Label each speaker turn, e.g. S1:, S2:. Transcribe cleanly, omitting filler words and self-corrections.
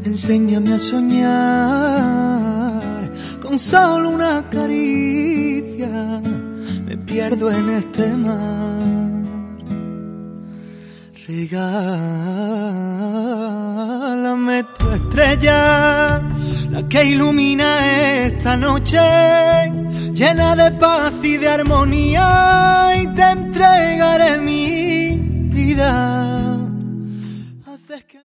S1: Enséñame a soñar con solo una caricia, me pierdo en este mar. Regálame tu estrella, la que ilumina esta noche, llena de paz y de armonía, y te entregaré mi vida.